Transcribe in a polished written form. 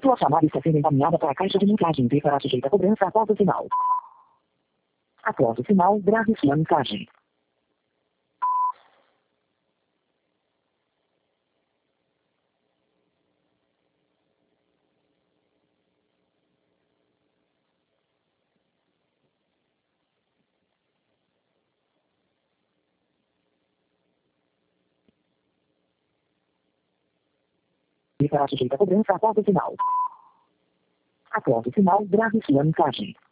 Sua chamada está sendo encaminhada para a caixa de mensagens e será sujeita a cobrança após o sinal. Após o sinal, grave sua mensagem. E será sujeita a cobrança após o sinal. Após o sinal, grave sua mensagem.